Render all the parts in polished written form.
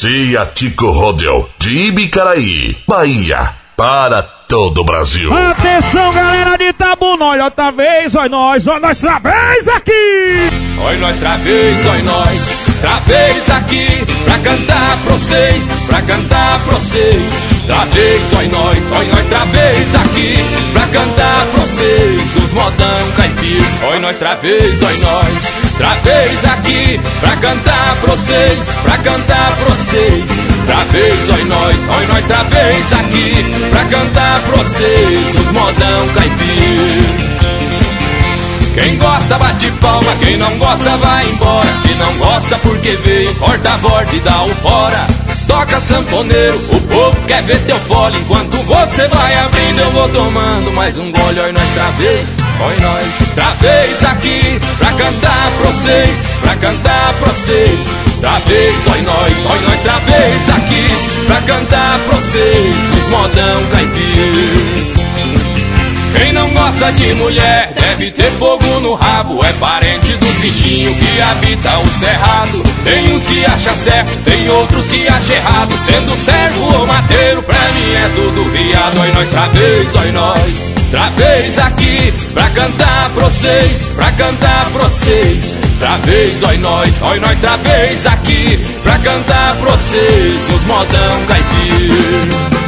Cia Tico Rodel, de Ibicaraí, Bahia, para todo o Brasil. Atenção, galera de Itabu, nós outra vez, oi nós outra vez aqui. Oi nós outra vez, oi nós outra vez aqui, pra cantar pra vocês, pra cantar pra vocês. Outra vez, oi nós outra vez aqui, pra cantar pra vocês, os modão caipira. Oi nós outra vez outra vez aqui, pra cantar pra vocês, pra cantar pra vocês. Outra vez, oi nós outra vez aqui, pra cantar pra vocês, os modão caipira. Quem gosta bate palma, quem não gosta vai embora. Se não gosta porque veio, corta a volta e dá um fora. Toca sanfoneiro, o povo quer ver teu fole. Enquanto você vai abrindo eu vou tomando mais um gole. Oi nós outra vez outra vez aqui, pra cantar pra vocês, pra cantar pra vocês. Outra vez, oi nós outra vez aqui, pra cantar pra vocês, os modão caipira. Quem não gosta de mulher deve ter fogo no rabo. É parente dos bichinhos que habita o cerrado. Tem uns que acham certo, tem outros que acham errado. Sendo servo ou mateiro, pra mim é tudo viado. Oi nós outra vez aqui, pra cantar pra vocês, pra cantar pra vocês. Outra vez, oi nós outra vez aqui, pra cantar pra vocês, os modão caipira.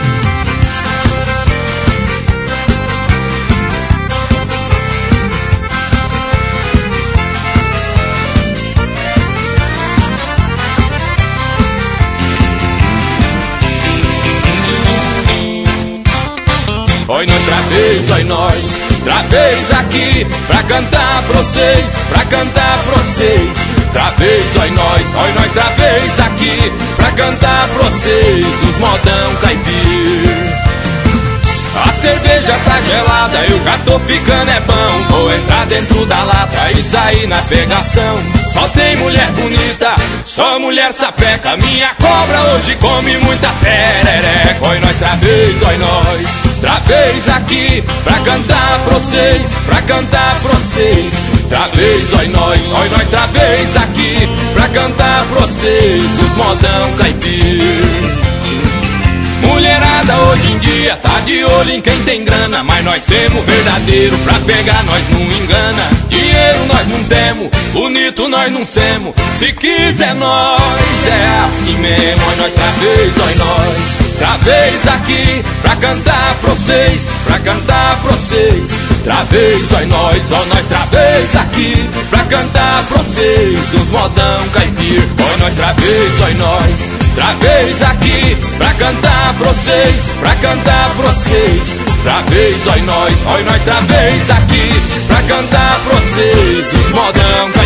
Oi nós outra vez aqui, pra cantar pra vocês, pra cantar pra vocês. Outra vez, oi nós outra vez aqui, pra cantar pra vocês, os modão caipira. A cerveja tá gelada, eu já tô ficando é bom. Vou entrar dentro da lata e sair na pegação. Só tem mulher bonita, só mulher sapeca. Minha cobra hoje come muita perereca. Oi nós outra vez aqui, pra cantar pra vocês, pra cantar pra vocês. Outra vez, oi nós outra vez aqui, pra cantar pra vocês, os modão caipira. Mulherada hoje em dia tá de olho em quem tem grana, mas nós semos verdadeiro, pra pegar nós não engana. Dinheiro nós não temos, bonito nós não semos. Se quiser nós, é assim mesmo. Oi nós outra vez aqui, pra cantar pra vocês, pra cantar pra vocês. Outra vez, oi nós outra vez aqui, pra cantar pra vocês, os modão caipira. Oi nós outra vez aqui, pra cantar pra vocês, pra cantar pra vocês. Outra vez, oi nós outra vez aqui, pra cantar pra vocês, os modão caipira.